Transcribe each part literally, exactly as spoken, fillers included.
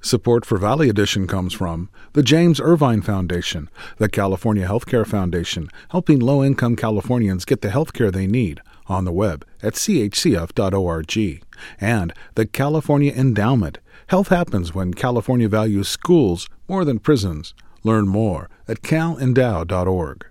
Support for Valley Edition comes from the James Irvine Foundation, the California Healthcare Foundation, helping low-income Californians get the health care they need, on the web at c h c f dot org, and the California Endowment. Health happens when California values schools more than prisons. Learn more at cal endow dot org.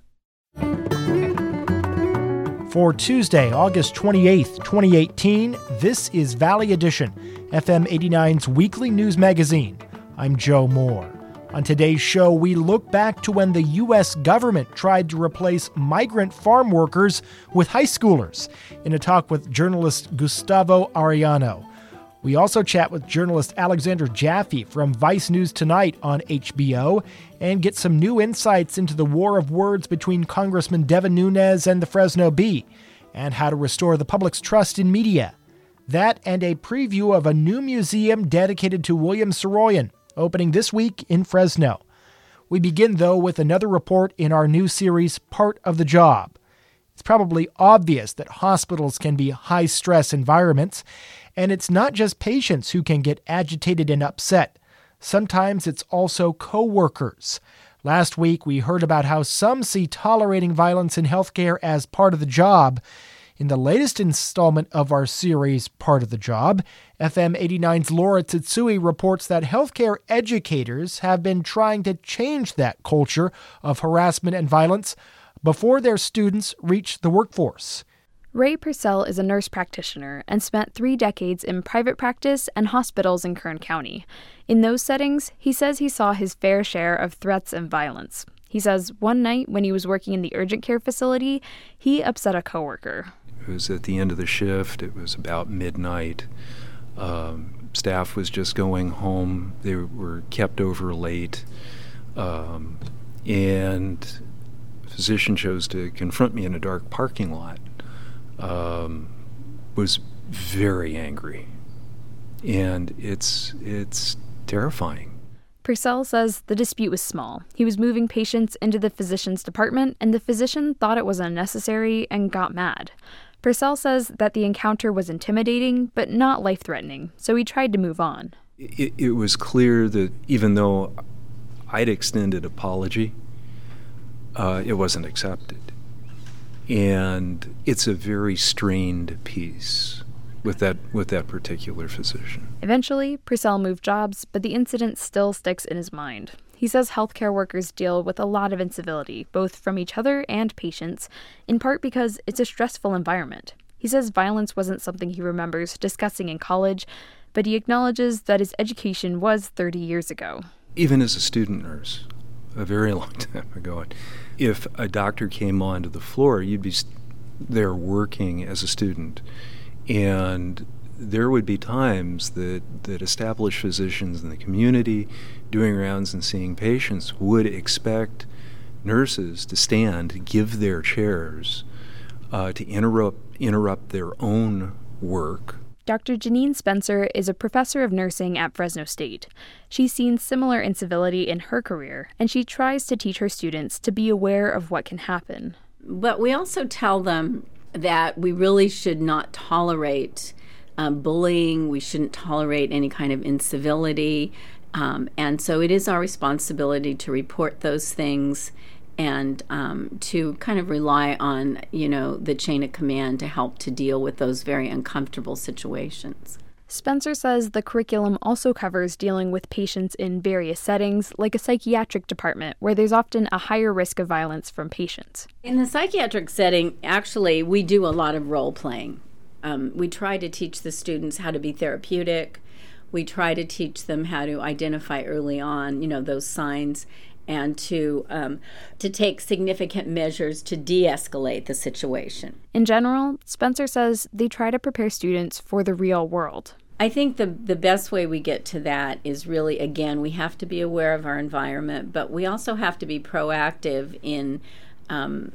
For Tuesday, August twenty-eighth, twenty eighteen, this is Valley Edition, F M eighty-nine's weekly news magazine. I'm Joe Moore. On today's show, we look back to when the U S government tried to replace migrant farm workers with high schoolers in a talk with journalist Gustavo Arellano. We also chat with journalist Alexander Jaffe from Vice News Tonight on H B O and get some new insights into the war of words between Congressman Devin Nunes and the Fresno Bee, and how to restore the public's trust in media. That and a preview of a new museum dedicated to William Saroyan, opening this week in Fresno. We begin, though, with another report in our new series, Part of the Job. It's probably obvious that hospitals can be high-stress environments, and it's not just patients who can get agitated and upset. Sometimes it's also co-workers. Last week, we heard about how some see tolerating violence in healthcare as part of the job. In the latest installment of our series, Part of the Job, F M eighty-nine's Laura Tsutsui reports that healthcare educators have been trying to change that culture of harassment and violence before their students reach the workforce. Ray Purcell is a nurse practitioner and spent three decades in private practice and hospitals in Kern County. In those settings, he says he saw his fair share of threats and violence. He says one night when he was working in the urgent care facility, he upset a coworker. It was at the end of the shift. It was about midnight. Um, staff was just going home. They were kept over late. Um, and the physician chose to confront me in a dark parking lot. Um, was very angry. And it's it's terrifying. Purcell says the dispute was small. He was moving patients into the physician's department, and the physician thought it was unnecessary and got mad. Purcell says that the encounter was intimidating, but not life-threatening, so he tried to move on. It, it was clear that even though I'd extended apology, uh, it wasn't accepted. And it's a very strained piece with that with that particular physician. Eventually, Purcell moved jobs, but the incident still sticks in his mind. He says healthcare workers deal with a lot of incivility, both from each other and patients, in part because it's a stressful environment. He says violence wasn't something he remembers discussing in college, but he acknowledges that his education was thirty years ago. Even as a student nurse, a very long time ago, if a doctor came onto the floor, you'd be there working as a student. And there would be times that, that established physicians in the community doing rounds and seeing patients would expect nurses to stand, to give their chairs, uh, to interrupt interrupt their own work. Doctor Janine Spencer is a professor of nursing at Fresno State. She's seen similar incivility in her career, and she tries to teach her students to be aware of what can happen. But we also tell them that we really should not tolerate um, bullying. We shouldn't tolerate any kind of incivility. Um, and so it is our responsibility to report those things and um, to kind of rely on, you know, the chain of command to help to deal with those very uncomfortable situations. Spencer says the curriculum also covers dealing with patients in various settings, like a psychiatric department, where there's often a higher risk of violence from patients. In the psychiatric setting, actually, we do a lot of role-playing. Um, we try to teach the students how to be therapeutic. We try to teach them how to identify early on, you know, those signs, and to um, to take significant measures to de-escalate the situation. In general, Spencer says they try to prepare students for the real world. I think the the best way we get to that is really, again, we have to be aware of our environment, but we also have to be proactive in, um,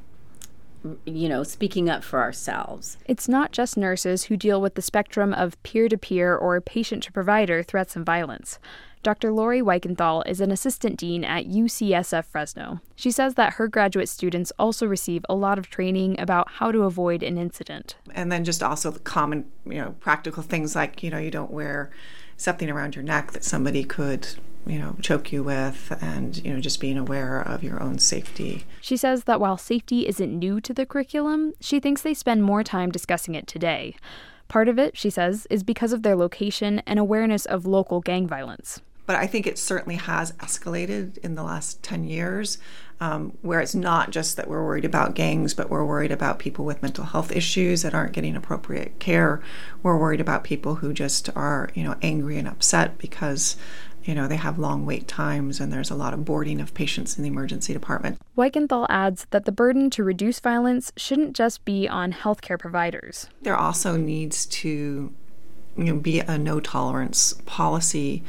you know, speaking up for ourselves. It's not just nurses who deal with the spectrum of peer-to-peer or patient-to-provider threats and violence. Doctor Lori Weichenthal is an assistant dean at U C S F Fresno. She says that her graduate students also receive a lot of training about how to avoid an incident. And then just also the common, you know, practical things like, you know, you don't wear something around your neck that somebody could, you know, choke you with, and, you know, just being aware of your own safety. She says that while safety isn't new to the curriculum, she thinks they spend more time discussing it today. Part of it, she says, is because of their location and awareness of local gang violence. But I think it certainly has escalated in the last ten years, um, where it's not just that we're worried about gangs, but we're worried about people with mental health issues that aren't getting appropriate care. We're worried about people who just are, you know, angry and upset because, you know, they have long wait times and there's a lot of boarding of patients in the emergency department. Weikenthal adds that the burden to reduce violence shouldn't just be on healthcare providers. There also needs to, you know, be a no-tolerance policy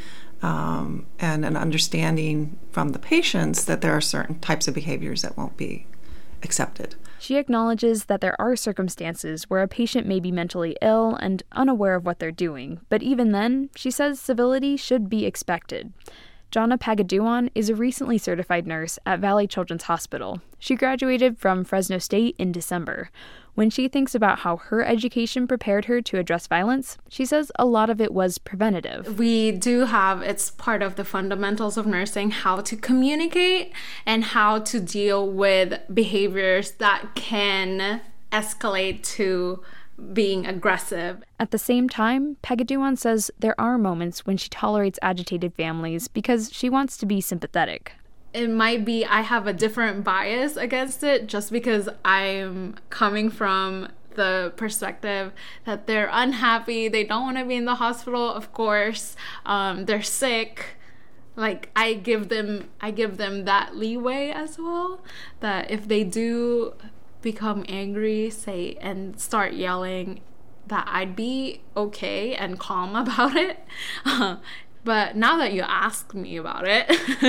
um, and an understanding from the patients that there are certain types of behaviors that won't be accepted. She acknowledges that there are circumstances where a patient may be mentally ill and unaware of what they're doing, but even then, she says civility should be expected. Jonna Pagaduan is a recently certified nurse at Valley Children's Hospital. She graduated from Fresno State in December. When she thinks about how her education prepared her to address violence, she says a lot of it was preventative. We do have, it's part of the fundamentals of nursing, how to communicate and how to deal with behaviors that can escalate to being aggressive. At the same time, Pagaduan says there are moments when she tolerates agitated families because she wants to be sympathetic. It might be I have a different bias against it just because I'm coming from the perspective that they're unhappy, they don't want to be in the hospital, of course, um, they're sick. Like, I give them, I give them that leeway as well, that if they do become angry, say, and start yelling, that I'd be okay and calm about it. Uh, but now that you ask me about it,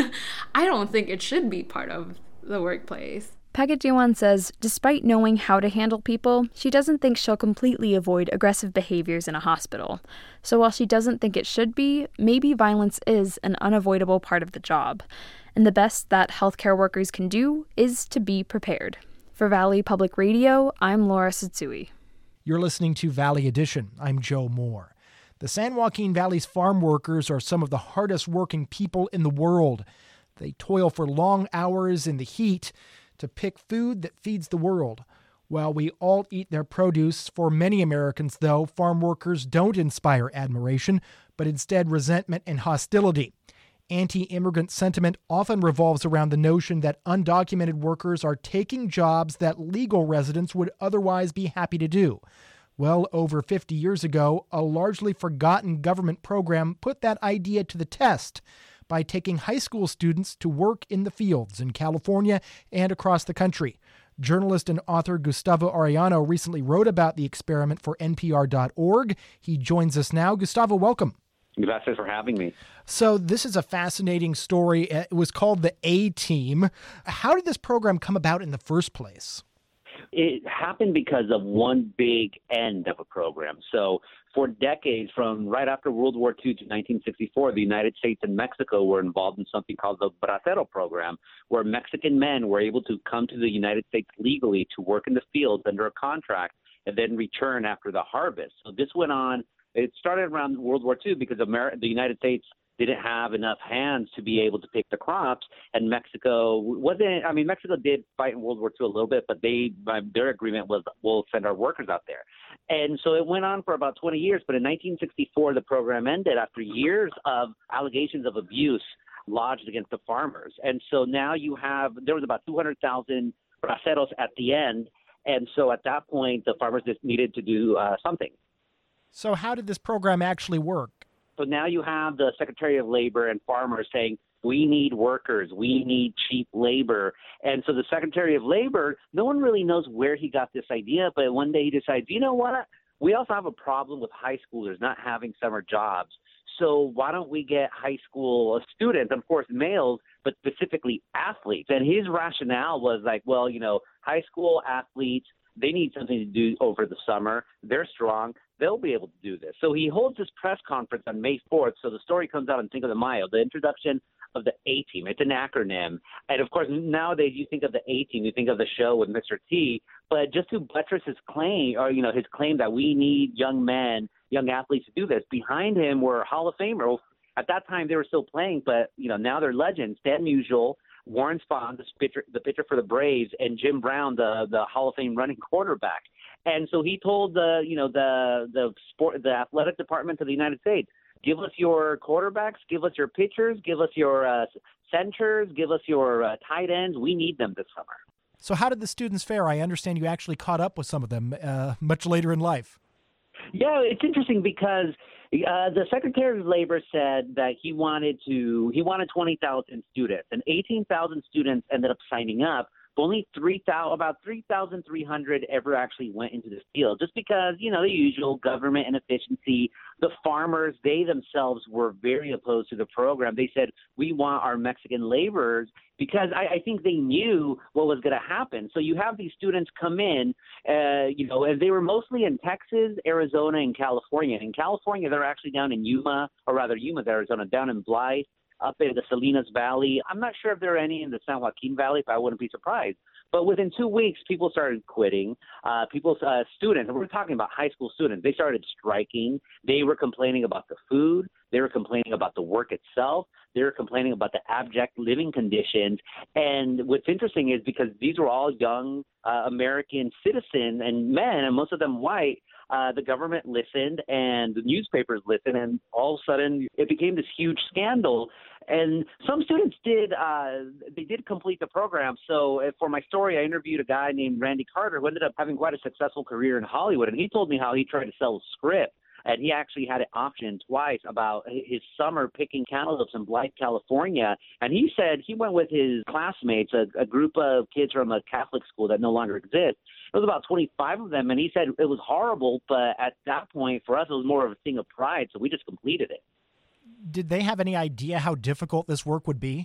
I don't think it should be part of the workplace. Pagaduan says despite knowing how to handle people, she doesn't think she'll completely avoid aggressive behaviors in a hospital. So while she doesn't think it should be, maybe violence is an unavoidable part of the job. And the best that healthcare workers can do is to be prepared. For Valley Public Radio, I'm Laura Tsutsui. You're listening to Valley Edition. I'm Joe Moore. The San Joaquin Valley's farm workers are some of the hardest working people in the world. They toil for long hours in the heat to pick food that feeds the world. While we all eat their produce, for many Americans, though, farm workers don't inspire admiration, but instead resentment and hostility. Anti-immigrant sentiment often revolves around the notion that undocumented workers are taking jobs that legal residents would otherwise be happy to do. Well over fifty years ago, a largely forgotten government program put that idea to the test by taking high school students to work in the fields in California and across the country. Journalist and author Gustavo Arellano recently wrote about the experiment for N P R dot org. He joins us now. Gustavo, welcome. Gracias for having me. So this is a fascinating story. It was called the A-Team. How did this program come about in the first place? It happened because of one big end of a program. So for decades, from right after World War Two to nineteen sixty-four, the United States and Mexico were involved in something called the Bracero program, where Mexican men were able to come to the United States legally to work in the fields under a contract and then return after the harvest. So this went on. It started around World War Two because America, the United States didn't have enough hands to be able to pick the crops, and Mexico wasn't. I mean, Mexico did fight in World War Two a little bit, but they their agreement was we'll send our workers out there, and so it went on for about twenty years. But in nineteen sixty-four, the program ended after years of allegations of abuse lodged against the farmers, and so now you have there was about two hundred thousand braceros at the end, and so at that point, the farmers just needed to do uh, something. So how did this program actually work? So now you have the Secretary of Labor and farmers saying, we need workers, we need cheap labor. And so the Secretary of Labor, no one really knows where he got this idea, but one day he decides, you know what? We also have a problem with high schoolers not having summer jobs. So why don't we get high school students, of course males, but specifically athletes? And his rationale was like, well, you know, high school athletes, they need something to do over the summer. They're strong. They'll be able to do this. So he holds this press conference on May fourth. So the story comes out on Cinco de Mayo, the introduction of the A-Team. It's an acronym. And, of course, nowadays you think of the A-Team, you think of the show with Mister T. But just to buttress his claim, or, you know, his claim that we need young men, young athletes to do this. Behind him were Hall of Famers. At that time, they were still playing, but you know now they're legends. Stan Musial, Warren Spahn, the pitcher, the pitcher for the Braves, and Jim Brown, the the Hall of Fame running quarterback. And so he told the you know the the sport the athletic department of the United States, give us your quarterbacks, give us your pitchers, give us your uh, centers, give us your uh, tight ends. We need them this summer. So how did the students fare? I understand you actually caught up with some of them uh, much later in life. Yeah, it's interesting because uh, the Secretary of Labor said that he wanted to he wanted twenty thousand students, and eighteen thousand students ended up signing up. But only three thousand, about three thousand three hundred ever actually went into this field, just because, you know, the usual government inefficiency. The farmers, they themselves were very opposed to the program. They said, we want our Mexican laborers, because I, I think they knew what was going to happen. So you have these students come in, uh, you know, and they were mostly in Texas, Arizona, and California. In California, they're actually down in Yuma, or rather Yuma, Arizona, down in Blythe, up in the Salinas Valley. I'm not sure if there are any in the San Joaquin Valley, but I wouldn't be surprised. But within two weeks, people started quitting. Uh, people, uh, students, and we're talking about high school students, they started striking. They were complaining about the food. They were complaining about the work itself. They were complaining about the abject living conditions. And what's interesting is because these were all young uh, American citizens and men, and most of them white, Uh, the government listened and the newspapers listened, and all of a sudden it became this huge scandal. And some students did, uh, they did complete the program. So uh, for my story, I interviewed a guy named Randy Carter who ended up having quite a successful career in Hollywood. And he told me how he tried to sell a script. And he actually had it optioned twice about his summer picking cantaloupes in Blythe, California. And he said he went with his classmates, a, a group of kids from a Catholic school that no longer exists. It was about twenty-five of them, and he said it was horrible, but at that point, for us, it was more of a thing of pride, so we just completed it. Did they have any idea how difficult this work would be?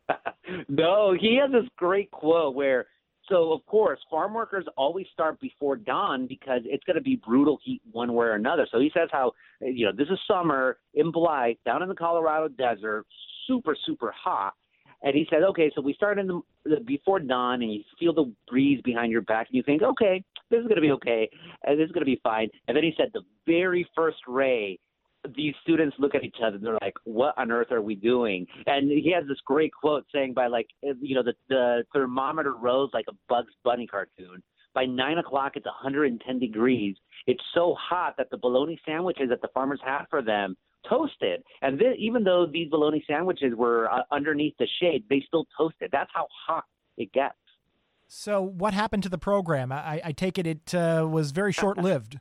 No, he has this great quote where, so, of course, farm workers always start before dawn because it's going to be brutal heat one way or another. So he says how, you know, this is summer in Blythe, down in the Colorado desert, super, super hot. And he said, okay, so we start in the, the before dawn, and you feel the breeze behind your back, and you think, okay, this is going to be okay, and this is going to be fine. And then he said the very first ray, these students look at each other, and they're like, what on earth are we doing? And he has this great quote saying by, like, you know, the, the thermometer rose like a Bugs Bunny cartoon. By nine o'clock, it's one hundred ten degrees. It's so hot that the bologna sandwiches that the farmers had for them toasted. And then, even though these bologna sandwiches were uh, underneath the shade, they still toasted. That's how hot it gets. So what happened to the program? I, I take it it uh, was very short-lived.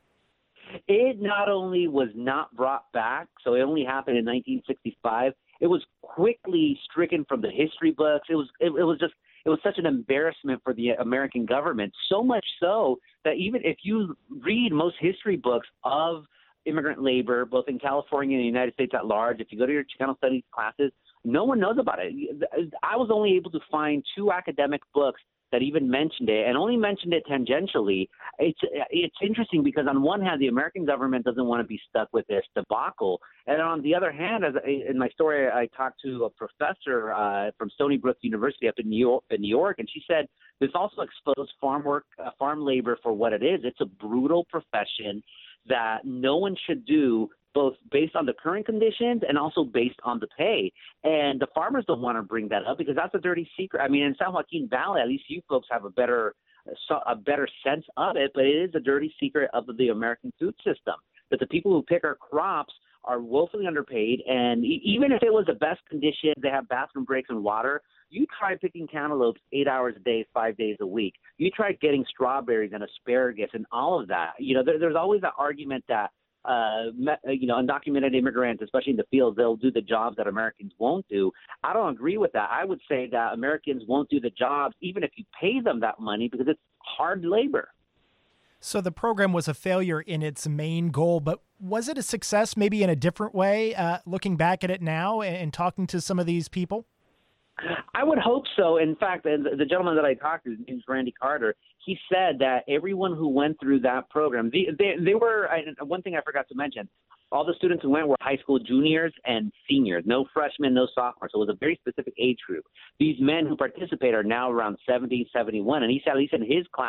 It not only was not brought back, so it only happened in nineteen sixty-five, it was quickly stricken from the history books. It was it, it was just it was such an embarrassment for the American government, so much so that even if you read most history books of immigrant labor, both in California and the United States at large, if you go to your Chicano studies classes, no one knows about it. I was only able to find two academic books that even mentioned it, and only mentioned it tangentially. It's it's interesting because on one hand, the American government doesn't want to be stuck with this debacle, and on the other hand, as I, in my story, I talked to a professor uh, from Stony Brook University up in New York, in New York, and she said this also exposed farm work, uh, farm labor for what it is. It's a brutal profession that no one should do, both based on the current conditions and also based on the pay. And the farmers don't want to bring that up because that's a dirty secret. I mean, in San Joaquin Valley, at least you folks have a better a better sense of it, but it is a dirty secret of the American food system, that the people who pick our crops are woefully underpaid. And even if it was the best conditions, they have bathroom breaks and water, you try picking cantaloupes eight hours a day, five days a week. You try getting strawberries and asparagus and all of that. You know, there, there's always that argument that Uh, you know, undocumented immigrants, especially in the fields, they'll do the jobs that Americans won't do. I don't agree with that. I would say that Americans won't do the jobs even if you pay them that money because it's hard labor. So the program was a failure in its main goal, but was it a success maybe in a different way, uh, looking back at it now and, and talking to some of these people? I would hope so. In fact, the, the gentleman that I talked to, his name's Randy Carter, he said that everyone who went through that program, they, they, they were, I, one thing I forgot to mention, all the students who went were high school juniors and seniors, no freshmen, no sophomores. So it was a very specific age group. These men who participate are now around seventy, seventy-one. And he said, at least in his class,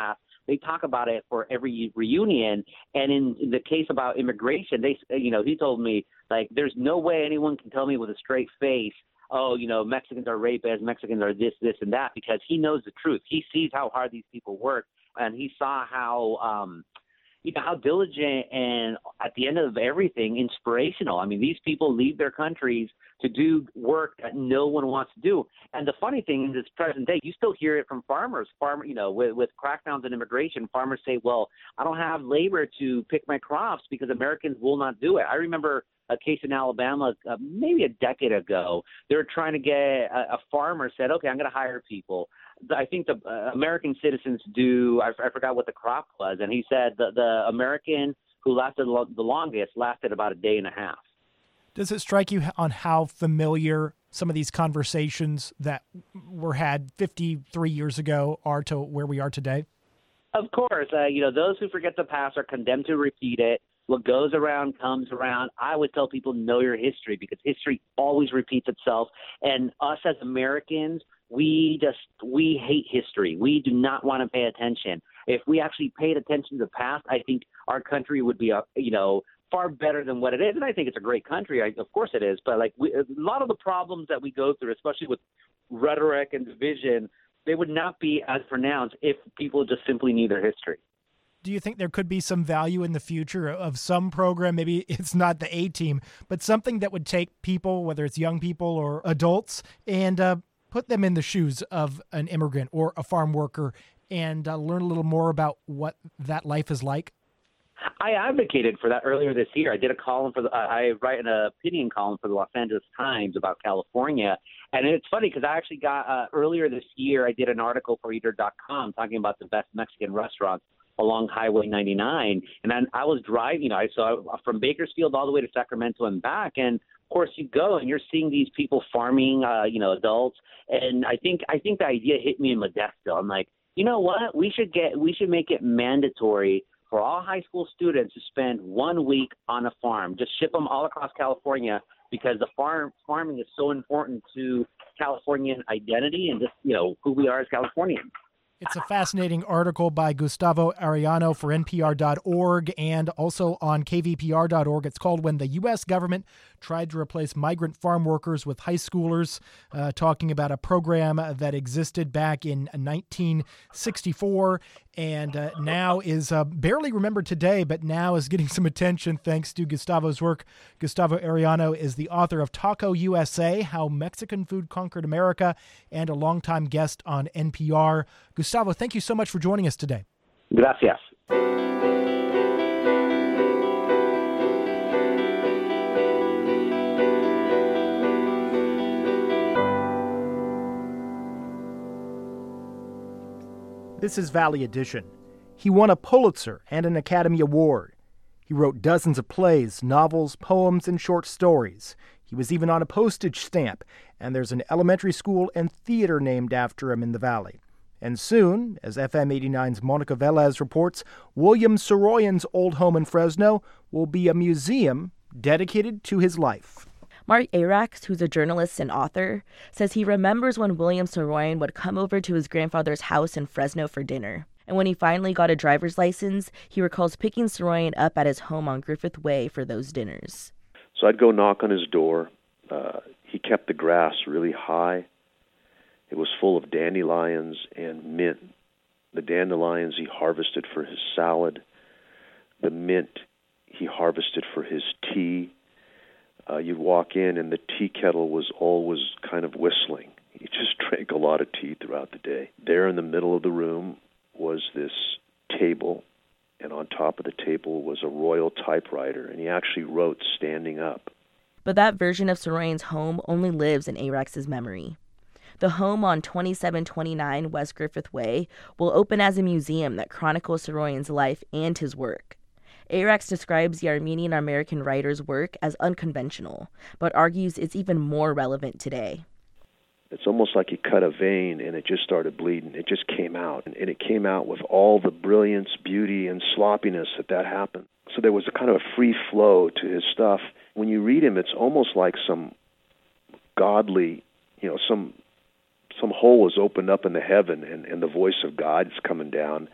they talk about it for every reunion. And in, in the case about immigration, they, you know, he told me, like, there's no way anyone can tell me with a straight face, oh, you know, Mexicans are rapists, Mexicans are this, this, and that, because he knows the truth. He sees how hard these people work, and he saw how, um, you know, how diligent and, at the end of everything, inspirational. I mean, these people leave their countries to do work that no one wants to do. And the funny thing in this present day, you still hear it from farmers. Farmer, you know, with, with crackdowns on immigration, farmers say, well, I don't have labor to pick my crops because Americans will not do it. I remember a case in Alabama uh, maybe a decade ago. They were trying to get a, a farmer said, okay, I'm going to hire people. I think the uh, American citizens do, I, I forgot what the crop was, and he said the, the American who lasted lo- the longest lasted about a day and a half. Does it strike you on how familiar some of these conversations that were had fifty-three years ago are to where we are today? Of course. Uh, you know, those who forget the past are condemned to repeat it. What goes around comes around. I would tell people, know your history, because history always repeats itself. And us as Americans, we just, we hate history. We do not want to pay attention. If we actually paid attention to the past, I think our country would be, uh, you know, far better than what it is. And I think it's a great country. I, of course it is. But like we, a lot of the problems that we go through, especially with rhetoric and division, they would not be as pronounced if people just simply knew their history. Do you think there could be some value in the future of some program? Maybe it's not the A-Team, but something that would take people, whether it's young people or adults, and uh, put them in the shoes of an immigrant or a farm worker and uh, learn a little more about what that life is like? I advocated for that earlier this year. I did a column for the, I write an opinion column for the Los Angeles Times about California. And it's funny because I actually got, uh, earlier this year, I did an article for eater dot com talking about the best Mexican restaurants along Highway ninety-nine. And then I was driving, you know, I saw from Bakersfield all the way to Sacramento and back. And of course you go and you're seeing these people farming, uh, you know, adults. And I think, I think the idea hit me in Modesto. I'm like, you know what, we should get, we should make it mandatory for all high school students to spend one week on a farm. Just ship them all across California, because the farm farming is so important to Californian identity and just, you know, who we are as Californians. It's a fascinating article by Gustavo Arellano for N P R dot org and also on K V P R dot org. It's called When the U S Government Tried to Replace Migrant Farm Workers with High Schoolers, uh, talking about a program that existed back in nineteen sixty-four and uh, now is uh, barely remembered today, but now is getting some attention thanks to Gustavo's work. Gustavo Arellano is the author of Taco U S A, How Mexican Food Conquered America, and a longtime guest on N P R. Gustavo, thank you so much for joining us today. Gracias. This is Valley Edition. He won a Pulitzer and an Academy Award. He wrote dozens of plays, novels, poems, and short stories. He was even on a postage stamp, and there's an elementary school and theater named after him in the Valley. And soon, as F M eighty-nine's Monica Velez reports, William Saroyan's old home in Fresno will be a museum dedicated to his life. Mark Arax, who's a journalist and author, says he remembers when William Saroyan would come over to his grandfather's house in Fresno for dinner. And when he finally got a driver's license, he recalls picking Saroyan up at his home on Griffith Way for those dinners. So I'd go knock on his door. Uh, he kept the grass really high. It was full of dandelions and mint. The dandelions he harvested for his salad. The mint he harvested for his tea. Uh, you'd walk in and the tea kettle was always kind of whistling. He just drank a lot of tea throughout the day. There in the middle of the room was this table, and on top of the table was a Royal typewriter, and he actually wrote standing up. But that version of Saroyan's home only lives in Arax's memory. The home on twenty-seven twenty-nine West Griffith Way will open as a museum that chronicles Saroyan's life and his work. Arax describes the Armenian-American writer's work as unconventional, but argues it's even more relevant today. It's almost like he cut a vein and it just started bleeding. It just came out, and it came out with all the brilliance, beauty, and sloppiness that that happened. So there was a kind of a free flow to his stuff. When you read him, it's almost like some godly, you know, some some hole is opened up in the heaven, and, and the voice of God is coming down,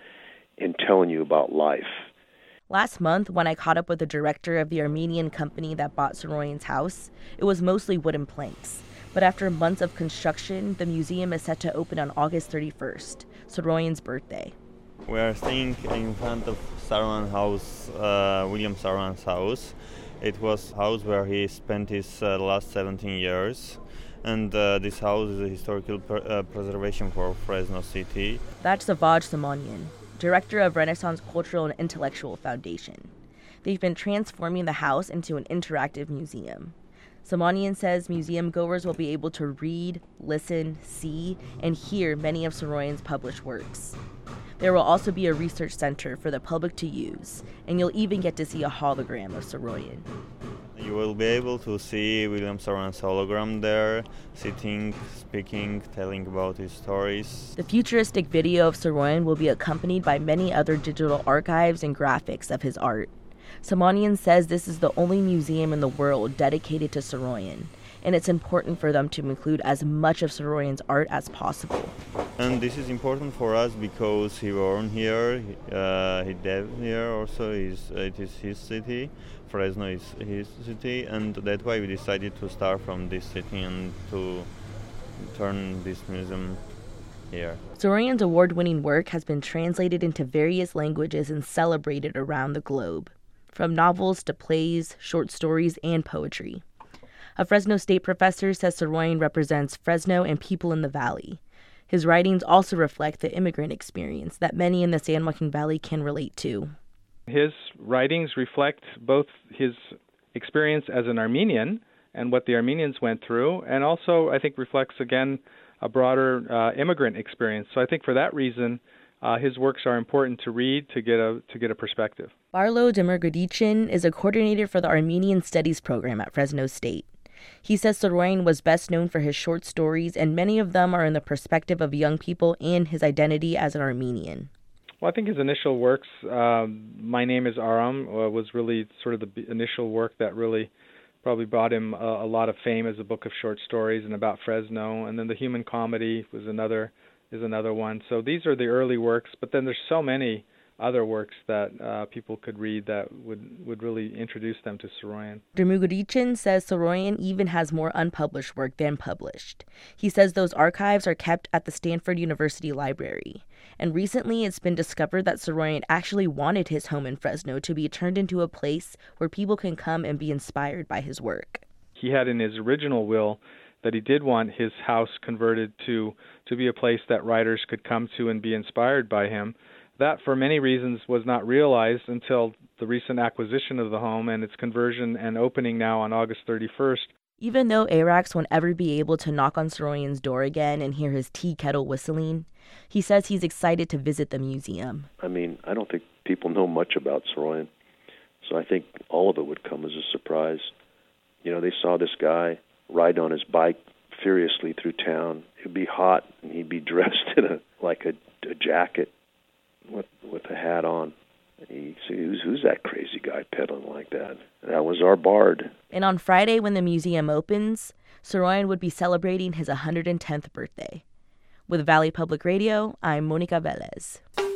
in telling you about life. Last month, when I caught up with the director of the Armenian company that bought Saroyan's house, it was mostly wooden planks. But after months of construction, the museum is set to open on August thirty-first, Saroyan's birthday. We are staying in front of Saroyan's house, uh, William Saroyan's house. It was a house where he spent his uh, last seventeen years. And uh, this house is a historical per- uh, preservation for Fresno City. That's Savaj Simonian, director of Renaissance Cultural and Intellectual Foundation. They've been transforming the house into an interactive museum. Simonian says museum goers will be able to read, listen, see, and hear many of Saroyan's published works. There will also be a research center for the public to use, and you'll even get to see a hologram of Saroyan. You will be able to see William Saroyan's hologram there, sitting, speaking, telling about his stories. The futuristic video of Saroyan will be accompanied by many other digital archives and graphics of his art. Simonian says this is the only museum in the world dedicated to Saroyan, and it's important for them to include as much of Saroyan's art as possible. And this is important for us because he born here, uh, he died here also, he's, it is his city. Fresno is his city, and that's why we decided to start from this city and to turn this museum here. Saroyan's award-winning work has been translated into various languages and celebrated around the globe, from novels to plays, short stories, and poetry. A Fresno State professor says Saroyan represents Fresno and people in the valley. His writings also reflect the immigrant experience that many in the San Joaquin Valley can relate to. His writings reflect both his experience as an Armenian and what the Armenians went through, and also, I think, reflects, again, a broader uh, immigrant experience. So I think for that reason, uh, his works are important to read to get a to get a perspective. Barlo Demirgodichin is a coordinator for the Armenian Studies program at Fresno State. He says Saroyan was best known for his short stories, and many of them are in the perspective of young people and his identity as an Armenian. Well, I think his initial works, um, My Name is Aram, uh, was really sort of the b- initial work that really probably brought him a, a lot of fame as a book of short stories and about Fresno. And then The Human Comedy was another is another one. So these are the early works, but then there's so many other works that uh, people could read that would, would really introduce them to Saroyan. Demirgodichin says Saroyan even has more unpublished work than published. He says those archives are kept at the Stanford University Library. And recently it's been discovered that Saroyan actually wanted his home in Fresno to be turned into a place where people can come and be inspired by his work. He had in his original will that he did want his house converted to, to be a place that writers could come to and be inspired by him. That, for many reasons, was not realized until the recent acquisition of the home and its conversion and opening now on August thirty-first. Even though A R A Cs won't ever be able to knock on Saroyan's door again and hear his tea kettle whistling, he says he's excited to visit the museum. I mean, I don't think people know much about Saroyan, so I think all of it would come as a surprise. You know, they saw this guy ride on his bike furiously through town. It'd be hot, and he'd be dressed in a like a, a jacket with with a hat on. He said, who's, who's that crazy guy pedaling like that? That was our bard. And on Friday, when the museum opens, Saroyan would be celebrating his one hundred tenth birthday. With Valley Public Radio, I'm Monica Velez.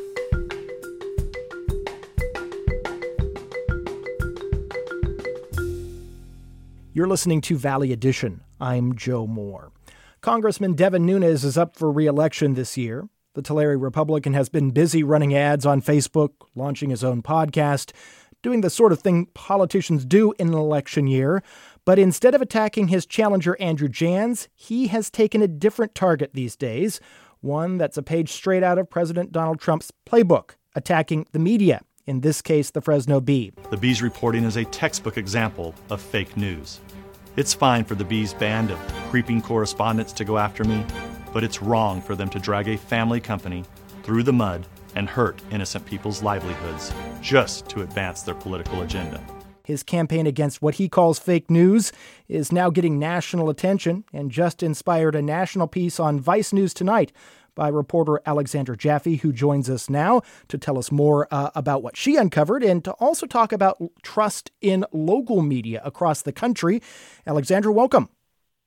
You're listening to Valley Edition. I'm Joe Moore. Congressman Devin Nunes is up for re-election this year. The Tulare Republican has been busy running ads on Facebook, launching his own podcast, doing the sort of thing politicians do in an election year. But instead of attacking his challenger Andrew Jans, he has taken a different target these days, one that's a page straight out of President Donald Trump's playbook, attacking the media, in this case the Fresno Bee. The Bee's reporting is a textbook example of fake news. It's fine for the Bee's band of creeping correspondents to go after me, but it's wrong for them to drag a family company through the mud and hurt innocent people's livelihoods just to advance their political agenda. His campaign against what he calls fake news is now getting national attention and just inspired a national piece on Vice News Tonight by reporter Alexandra Jaffe, who joins us now to tell us more uh, about what she uncovered and to also talk about trust in local media across the country. Alexandra, welcome.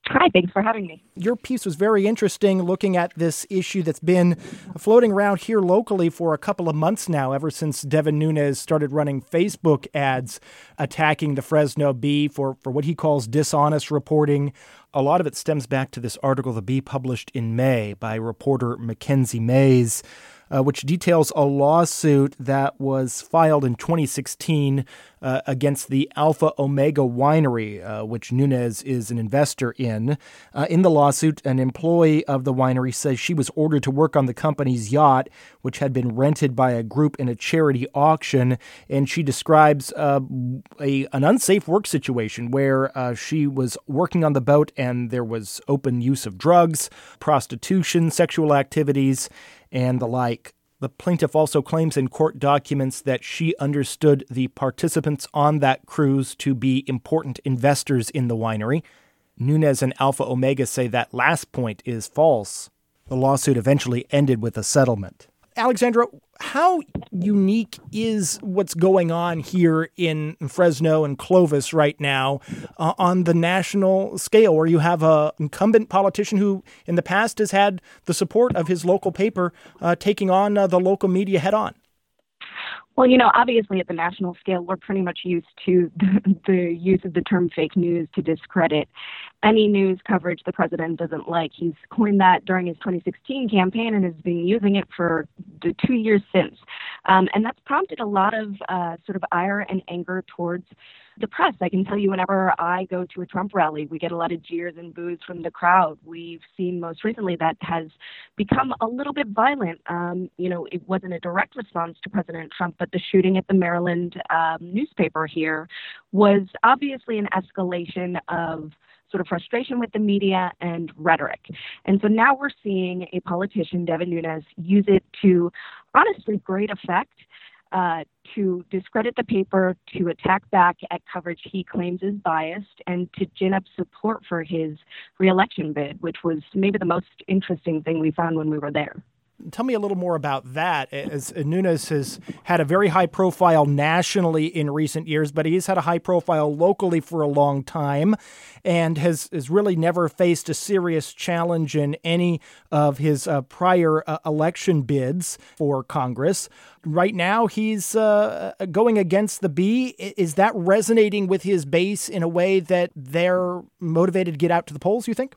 Hi, thanks for having me. Your piece was very interesting, looking at this issue that's been floating around here locally for a couple of months now, ever since Devin Nunes started running Facebook ads attacking the Fresno Bee for, for what he calls dishonest reporting. A lot of it stems back to this article the Bee published in May by reporter Mackenzie Mays, Uh, which details a lawsuit that was filed in twenty sixteen uh, against the Alpha Omega Winery, uh, which Nunes is an investor in. Uh, in the lawsuit, an employee of the winery says she was ordered to work on the company's yacht, which had been rented by a group in a charity auction, and she describes uh, a an unsafe work situation where uh, she was working on the boat and there was open use of drugs, prostitution, sexual activities, and the like. The plaintiff also claims in court documents that she understood the participants on that cruise to be important investors in the winery. Nunes and Alpha Omega say that last point is false. The lawsuit eventually ended with a settlement. Alexandra, how unique is what's going on here in Fresno and Clovis right now uh, on the national scale, where you have an incumbent politician who in the past has had the support of his local paper uh, taking on uh, the local media head on? Well, you know, obviously at the national scale, we're pretty much used to the, the use of the term fake news to discredit any news coverage the president doesn't like. He's coined that during his twenty sixteen campaign and has been using it for the two years since. Um, and that's prompted a lot of uh, sort of ire and anger towards the press. I can tell you whenever I go to a Trump rally, we get a lot of jeers and boos from the crowd. We've seen most recently that has become a little bit violent. Um, you know, it wasn't a direct response to President Trump, but the shooting at the Maryland um, newspaper here was obviously an escalation of sort of frustration with the media and rhetoric. And so now we're seeing a politician, Devin Nunes, use it to honestly great effect. Uh, to discredit the paper, to attack back at coverage he claims is biased, and to gin up support for his reelection bid, which was maybe the most interesting thing we found when we were there. Tell me a little more about that, as Nunes has had a very high profile nationally in recent years, but he's had a high profile locally for a long time and has, has really never faced a serious challenge in any of his uh, prior uh, election bids for Congress. Right now, he's uh, going against the Bee. Is that resonating with his base in a way that they're motivated to get out to the polls, you think?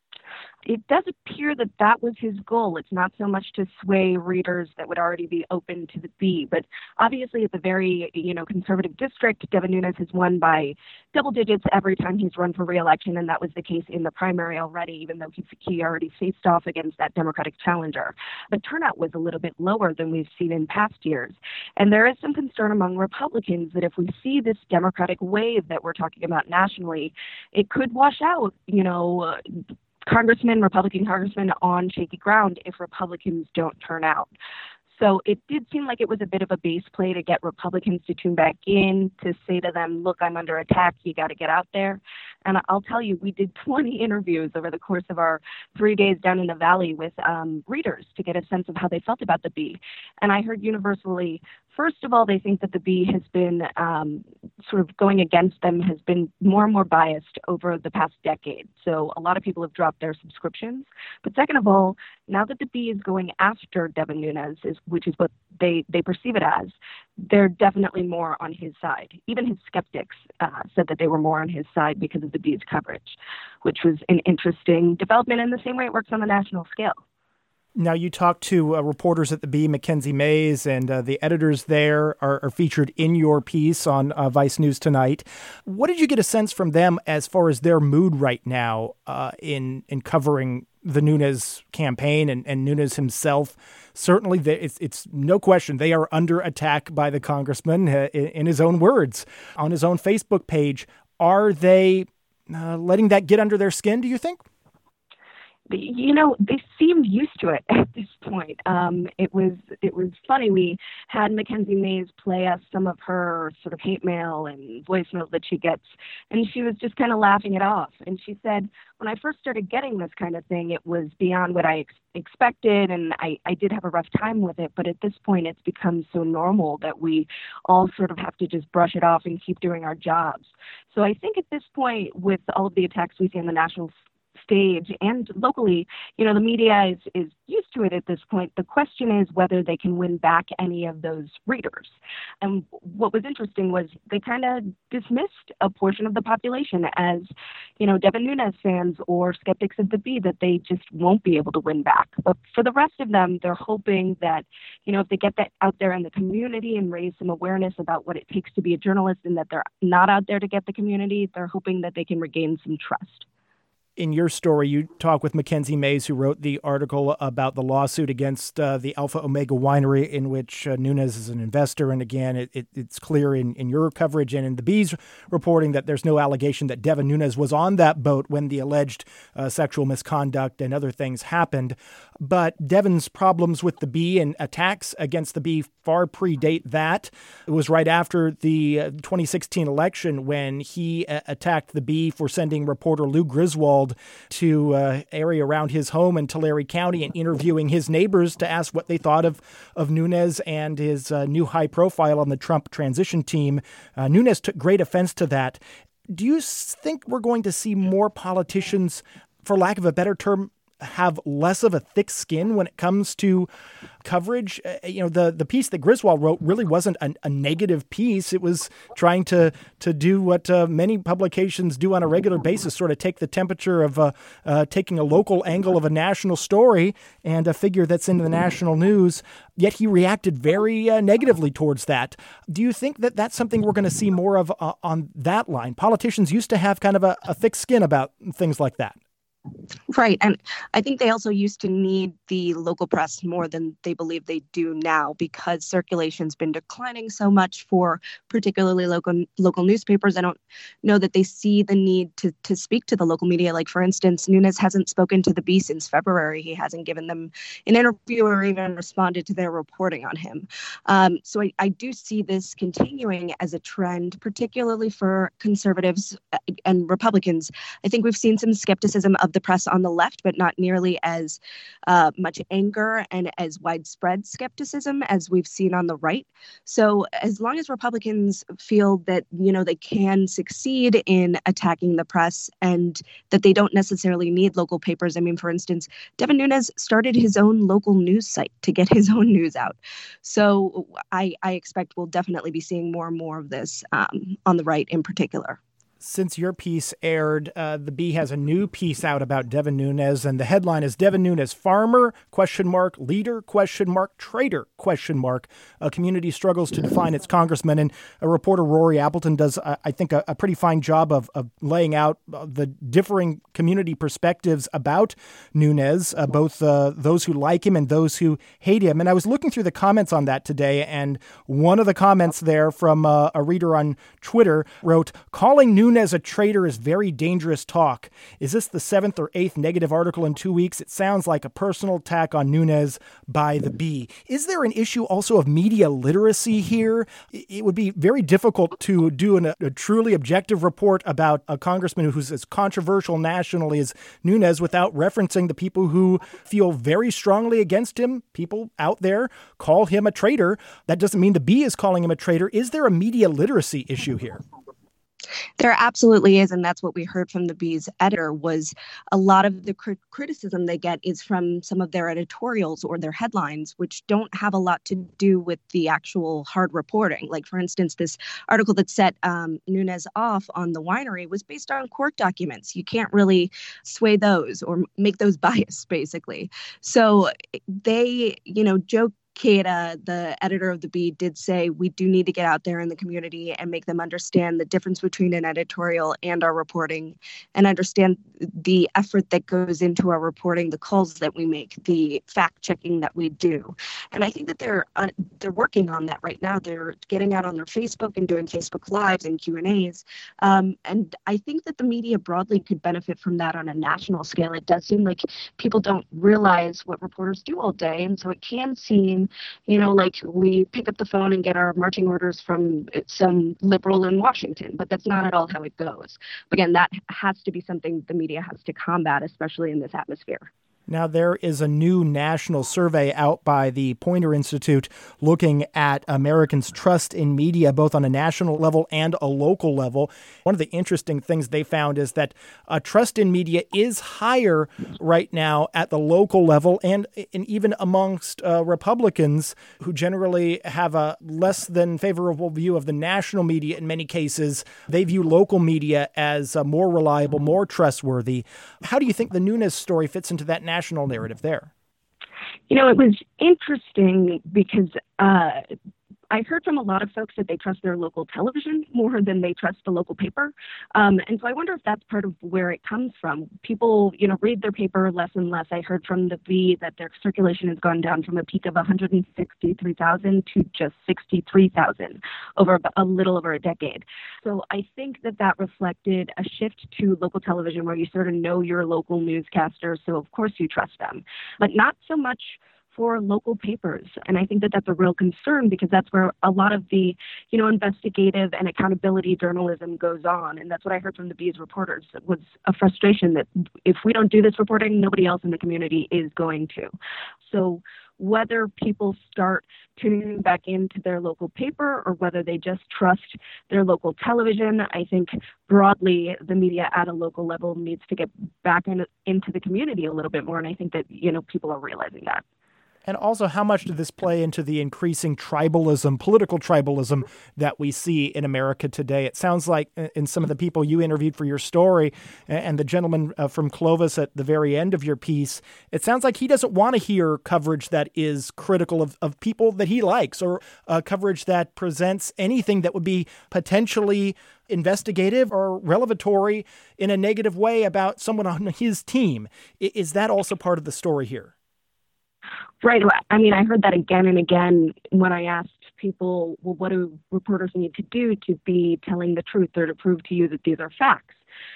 It does appear that that was his goal. It's not so much to sway readers that would already be open to the Bee, but obviously it's a very, you know, conservative district. Devin Nunes has won by double digits every time he's run for re-election, and that was the case in the primary already, even though he, he already faced off against that Democratic challenger. But turnout was a little bit lower than we've seen in past years. And there is some concern among Republicans that if we see this Democratic wave that we're talking about nationally, it could wash out, you know, uh, congressmen, Republican congressmen on shaky ground if Republicans don't turn out. So it did seem like it was a bit of a base play to get Republicans to tune back in, to say to them, look, I'm under attack. You got to get out there. And I'll tell you, we did twenty interviews over the course of our three days down in the Valley with um, readers to get a sense of how they felt about the Bee. And I heard universally, first of all, they think that the Bee has been um, sort of going against them, has been more and more biased over the past decade. So a lot of people have dropped their subscriptions. But second of all, now that the Bee is going after Devin Nunes, is, which is what they, they perceive it as, they're definitely more on his side. Even his skeptics uh, said that they were more on his side because of the Bee's coverage, which was an interesting development in the same way it works on the national scale. Now, you talked to uh, reporters at the Bee, Mackenzie Mays, and uh, the editors there are, are featured in your piece on uh, Vice News tonight. What did you get a sense from them as far as their mood right now uh, in in covering the Nunes campaign and, and Nunes himself? Certainly, it's, it's no question they are under attack by the congressman, uh, in, in his own words. On his own Facebook page, are they uh, letting that get under their skin, do you think? You know, they seemed used to it at this point. Um, it was it was funny. We had Mackenzie Mays play us some of her sort of hate mail and voicemail that she gets, and she was just kind of laughing it off. And she said, when I first started getting this kind of thing, it was beyond what I ex- expected, and I, I did have a rough time with it. But at this point, it's become so normal that we all sort of have to just brush it off and keep doing our jobs. So I think at this point, with all of the attacks we see on the national stage and locally, you know, the media is, is used to it at this point. The question is whether they can win back any of those readers. And what was interesting was they kind of dismissed a portion of the population as, you know, Devin Nunes fans or skeptics of the Bee that they just won't be able to win back. But for the rest of them, they're hoping that, you know, if they get that out there in the community and raise some awareness about what it takes to be a journalist and that they're not out there to get the community, they're hoping that they can regain some trust. In your story, you talk with Mackenzie Mays, who wrote the article about the lawsuit against uh, the Alpha Omega Winery, in which uh, Nunes is an investor. And again, it, it, it's clear in, in your coverage and in the Bee's reporting that there's no allegation that Devin Nunes was on that boat when the alleged uh, sexual misconduct and other things happened. But Devin's problems with the Bee and attacks against the Bee far predate that. It was right after the uh, twenty sixteen election when he uh, attacked the Bee for sending reporter Lou Griswold to uh, area around his home in Tulare County and interviewing his neighbors to ask what they thought of, of Nunes and his uh, new high profile on the Trump transition team. Uh, Nunes took great offense to that. Do you think we're going to see more politicians, for lack of a better term, have less of a thick skin when it comes to coverage? Uh, you know, the, the piece that Griswold wrote really wasn't a, a negative piece. It was trying to to do what uh, many publications do on a regular basis, sort of take the temperature of uh, uh, taking a local angle of a national story and a figure that's in the national news. Yet he reacted very uh, negatively towards that. Do you think that that's something we're going to see more of uh, on that line? Politicians used to have kind of a, a thick skin about things like that. Right. And I think they also used to need the local press more than they believe they do now, because circulation's been declining so much for particularly local local newspapers. I don't know that they see the need to to speak to the local media. Like, for instance, Nunes hasn't spoken to the Bee since February. He hasn't given them an interview or even responded to their reporting on him. Um, so I, I do see this continuing as a trend, particularly for conservatives and Republicans. I think we've seen some skepticism of the press on the left, but not nearly as uh, much anger and as widespread skepticism as we've seen on the right. So as long as Republicans feel that, you know, they can succeed in attacking the press and that they don't necessarily need local papers. I mean, for instance, Devin Nunes started his own local news site to get his own news out. So I, I expect we'll definitely be seeing more and more of this um, on the right in particular. Since your piece aired, uh, the Bee has a new piece out about Devin Nunes, and the headline is Devin Nunes, farmer, question mark, leader, question mark, traitor, question mark. A community struggles to define its congressman. And a reporter, Rory Appleton, does, uh, I think, a, a pretty fine job of, of laying out the differing community perspectives about Nunes, uh, both uh, those who like him and those who hate him. And I was looking through the comments on that today, and one of the comments there from uh, a reader on Twitter wrote, calling Nunes as a traitor is very dangerous talk. Is this the seventh or eighth negative article in two weeks? It sounds like a personal attack on Nunes by the Bee. Is there an issue also of media literacy here? It would be very difficult to do an, a truly objective report about a congressman who's as controversial nationally as Nunes without referencing the people who feel very strongly against him. People out there call him a traitor. That doesn't mean the Bee is calling him a traitor. Is there a media literacy issue here? There absolutely is, and that's what we heard from the Bee's editor, was a lot of the crit- criticism they get is from some of their editorials or their headlines, which don't have a lot to do with the actual hard reporting. Like, for instance, this article that set um, Nunes off on the winery was based on court documents. You can't really sway those or make those biased, basically. So they, you know, joke. Keita, the editor of the Bee, did say we do need to get out there in the community and make them understand the difference between an editorial and our reporting, and understand the effort that goes into our reporting, the calls that we make, the fact checking that we do. And I think that they're uh, they're working on that right now. They're getting out on their Facebook and doing Facebook Lives and Q and A's. Um, and I think that the media broadly could benefit from that on a national scale. It does seem like people don't realize what reporters do all day, and so it can seem, you know, like we pick up the phone and get our marching orders from some liberal in Washington, but that's not at all how it goes. Again, that has to be something the media has to combat, especially in this atmosphere. Now, there is a new national survey out by the Poynter Institute looking at Americans' trust in media, both on a national level and a local level. One of the interesting things they found is that uh, trust in media is higher right now at the local level and, and even amongst uh, Republicans who generally have a less than favorable view of the national media in many cases. They view local media as uh, more reliable, more trustworthy. How do you think the Nunes story fits into that national national narrative there? You know, it was interesting because uh, I heard from a lot of folks that they trust their local television more than they trust the local paper. Um, and so I wonder if that's part of where it comes from. People, you know, read their paper less and less. I heard from the V that their circulation has gone down from a peak of one hundred sixty-three thousand to just sixty-three thousand over a little over a decade. So I think that that reflected a shift to local television where you sort of know your local newscaster, so of course you trust them, but not so much for local papers. And I think that that's a real concern because that's where a lot of the, you know, investigative and accountability journalism goes on. And that's what I heard from the B's reporters. It was a frustration that if we don't do this reporting, nobody else in the community is going to. So whether people start tuning back into their local paper or whether they just trust their local television, I think broadly the media at a local level needs to get back in, into the community a little bit more. And I think that, you know, people are realizing that. And also, how much did this play into the increasing tribalism, political tribalism that we see in America today? It sounds like in some of the people you interviewed for your story and the gentleman from Clovis at the very end of your piece, it sounds like he doesn't want to hear coverage that is critical of, of people that he likes or uh, coverage that presents anything that would be potentially investigative or revelatory in a negative way about someone on his team. Is that also part of the story here? Right. I mean, I heard that again and again when I asked people, well, what do reporters need to do to be telling the truth or to prove to you that these are facts?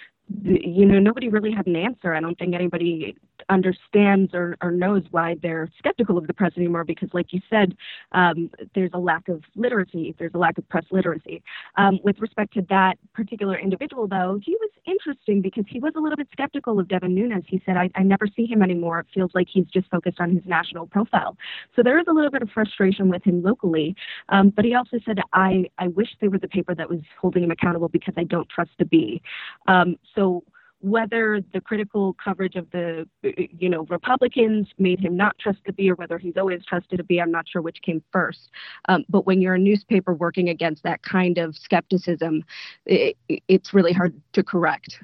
You know, nobody really had an answer. I don't think anybody understands or, or knows why they're skeptical of the press anymore because, like you said, um, there's a lack of literacy. There's a lack of press literacy. Um, with respect to that particular individual, though, he was interesting because he was a little bit skeptical of Devin Nunes. He said, I, I never see him anymore. It feels like he's just focused on his national profile. So there is a little bit of frustration with him locally. Um, but he also said, I, I wish they were the paper that was holding him accountable because I don't trust the B. Um, so whether the critical coverage of the, you know, Republicans made him not trust the B or whether he's always trusted a B, I'm not sure which came first. Um, but when you're a newspaper working against that kind of skepticism, it, it's really hard to correct.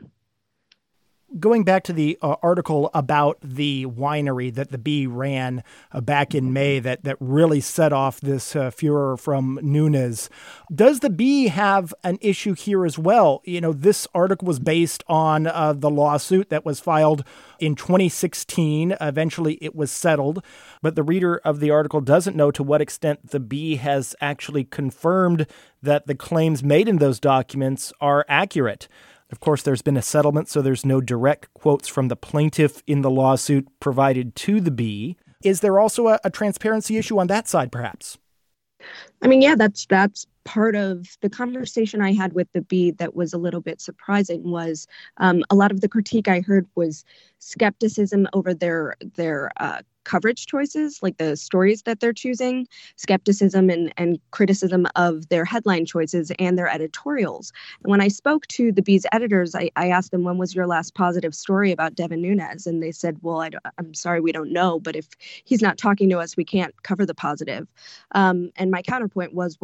Going back to the uh, article about the winery that the Bee ran uh, back in May that, that really set off this uh, furor from Nunes, does the Bee have an issue here as well? You know, this article was based on uh, the lawsuit that was filed in twenty sixteen. Eventually, it was settled, but the reader of the article doesn't know to what extent the Bee has actually confirmed that the claims made in those documents are accurate. Of course, there's been a settlement, so there's no direct quotes from the plaintiff in the lawsuit provided to the Bee. Is there also a, a transparency issue on that side, perhaps? I mean, yeah, that's that's part of the conversation I had with the Bee that was a little bit surprising was um, a lot of the critique I heard was skepticism over their their uh, coverage choices, like the stories that they're choosing, skepticism and, and criticism of their headline choices and their editorials. And when I spoke to the Bee's editors, I, I asked them, when was your last positive story about Devin Nunes? And they said, well, I I'm sorry, we don't know, but if he's not talking to us, we can't cover the positive. Um, and my counterpoint was,